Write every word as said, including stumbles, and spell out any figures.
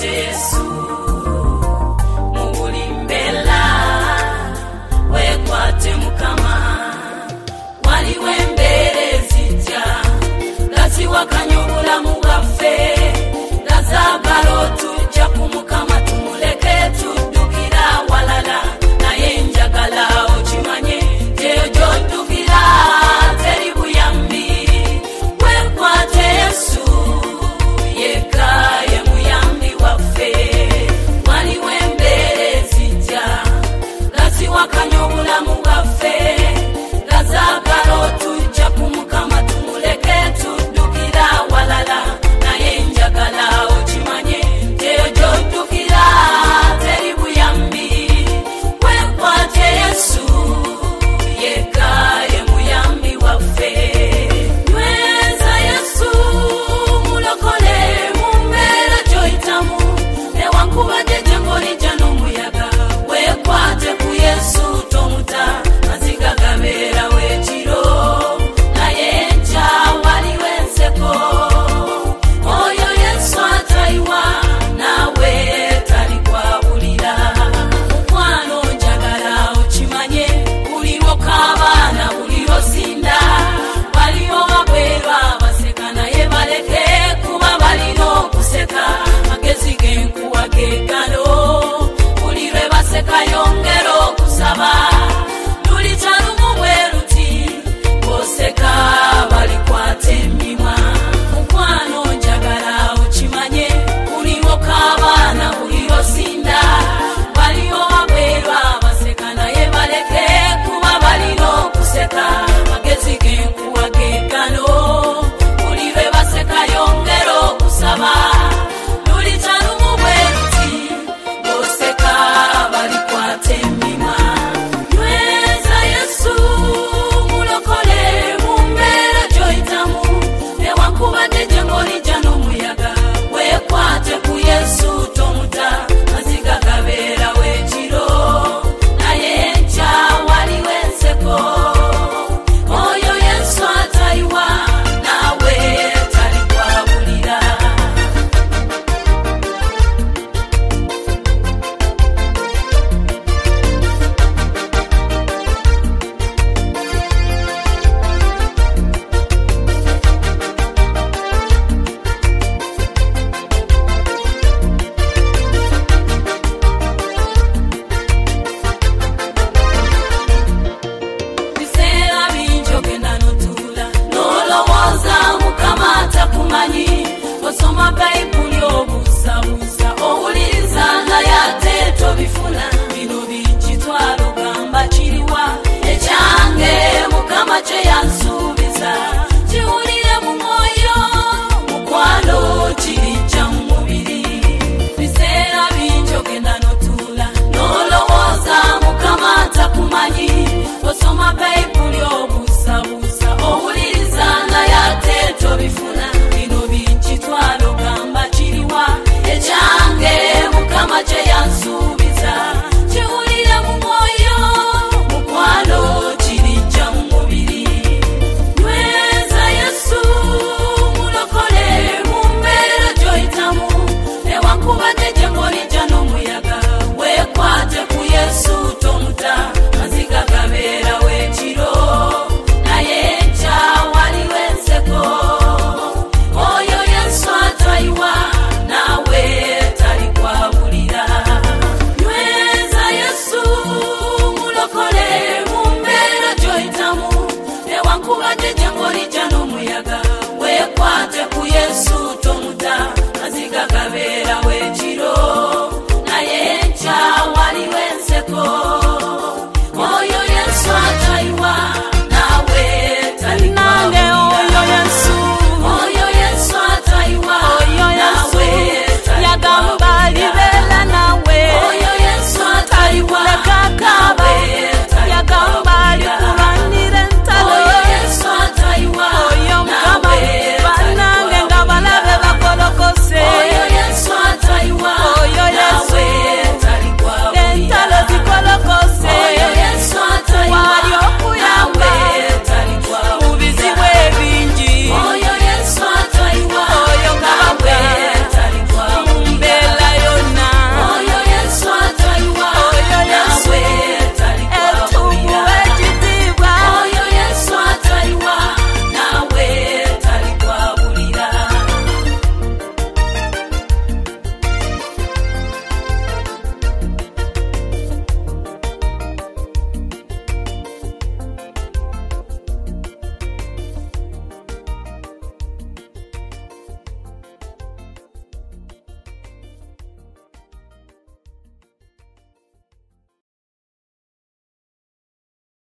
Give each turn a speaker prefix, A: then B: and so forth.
A: Yesu mubulimbela wekwate mukama waliwembere zija lati wakanyobula mugafe lazagalo tujja kumukama tumuleke tudukira walala naye njagala okimanye teyo jodukira teri buyambi wekwate Yesu yekaye muyambi waffe waliwembere zija lati wakanyobula mugafe lazagalo tujja kumukama tumuleke tudukira walala naye njagala okimanye teyo jodukira teri buyambi wekwate Yesu yekaye muyambi waffe nyweza Yesu mulokole mumbera joitamu newankubadde jengo lijja n'omuyaga wekwate ku Yesu tomuta maziga gabeera wekiro naye nja waliwo enseko oyo Yesu atayiwa nawe talikwabulira mukwano njagala okimanye buliwo kabaana buliwo sinda waliwo bagwerwa baseka naye baleke kuba balina okuseka magezi genkuwa gegano buli lwe baseka yongera okusaba lulitalumu bweruti boseka balikwate emimwa mukwano njagala okimanye buliwo kabaana buliwo sinda waliwo bagwerwa baseka naye baleke kuba balina okuseka magezi genkuwa gegano buli lwe baseka yongera okusaba lulitalumu bweruti boseka balikwate emimwa nyweza Yesu mulokole mumbera joitamu newankubadde jengo lijja n'omuyaga wekwate ku Yesu tomuta maziga gabeera wekiro naye nja waliwo enseko oyo Yesu atayiwa nawe talikwabulira biseera bingi ogenda n'otuula n'olowooza mukama atakumanyi osoma bayibuli obuusabuusa owuliriza naye ate tobifuna bino bikitwala ogamba kiriwa ekyange mukama kye yansuubiza kiwulire mu mwoyo mukwano kirijja mu mubiri biseera bingi ogenda n'otuula n'olowooza mukama atakumanyi osoma bayibuli obuusabuusa owuliriza naye ate tobifuna bino bikitwala ogamba kiriwa ekyange mukama kye yansuubiza kiwulire mu mwoyo mukwano kirijja mu mubiri nyweza Yesu mulokole mumbeera joitamu newankubadde jengo lijja n'omuyaga wekwate ku Yesu tomuta maziga gabeera wekiro naye nja waliwo enseko oyo Yesu atayiwa nawe talikwabulira nyweza Yesu mulokole mumbeera joitamu newankubadde jengo lijja n'omuyaga wekwate ku Yesu tomuta maziga gabeera wekiro naye nja waliwo enseko oyo Yesu atayiwa